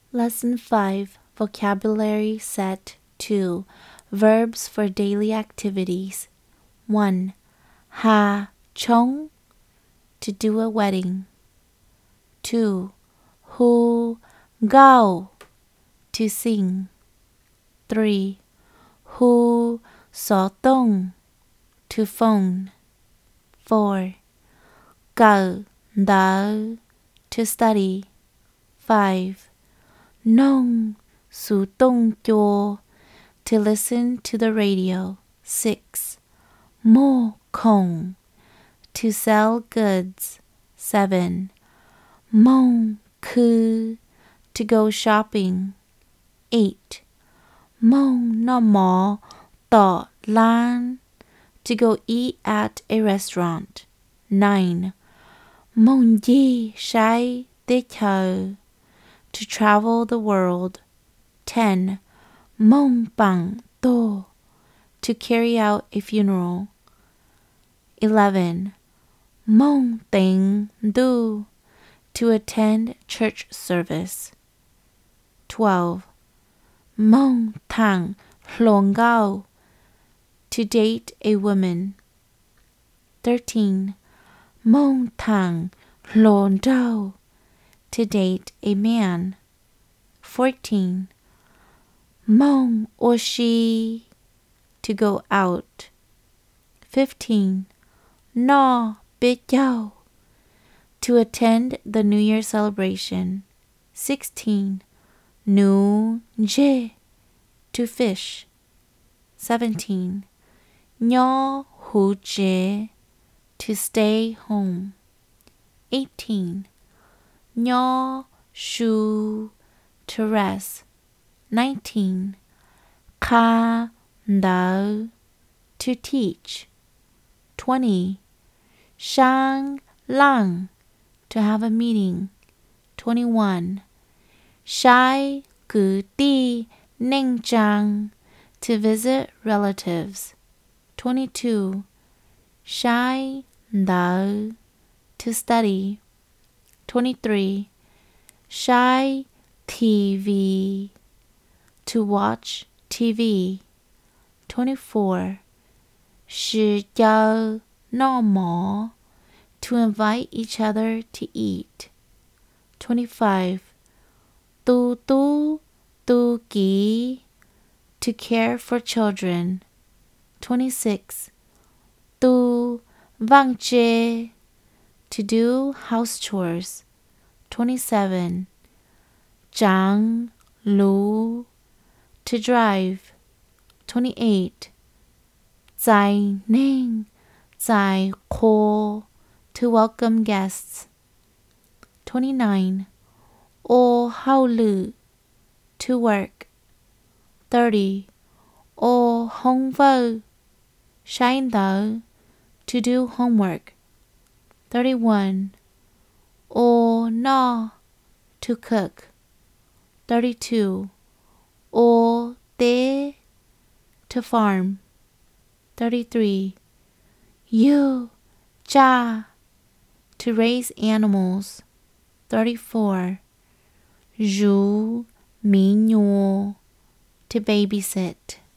Lesson 5, Vocabulary Set 2, Verbs for Daily Activities. 1. Ha chong, to do a wedding. 2. Hu gao, to sing. 3. Hu so tong, to phone. 4. Gao dao, to study. 5. Nong su tong kyo, to listen to the radio. 6. Mo kong, to sell goods. 7. Mong ku, to go shopping. 8. Mong no mo to lan, to go eat at a restaurant. 9. Mong yi shai de qiao, to travel the world. 10. Mong bang do, to carry out a funeral. 11. Mong ting du, to attend church service. 12. Mong tang long gao, to date a woman. 13. Mong tang long zhao, to date a man. 14. Mong or she, to go out. 15. No bit yao, to attend the New Year celebration. 16. Nu je, to fish. 17. Nyo hu je, to stay home. 18. Nyo shu, to rest. 19. Ka dao, to teach. 20. Shang lang, to have a meeting. 21. Shai gu di ning zhang, to visit relatives. 22. Shai dao, to study. 23. Shai TV, to watch TV. 24. Shi jiao no mo, to invite each other to eat. 25. Tu tu tu gi, to care for children. 26. Tu vang jie, to do house chores. 27. Zhang lu, to drive. 28. Zai ning zai ko, to welcome guests. 29. O hao lu, to work. 30. O hong vo, shine dao, to do homework. 31. O na, to cook. 32. O de, to farm. 33. Yu ja, to raise animals. 34. Zhu mi nuo, to babysit.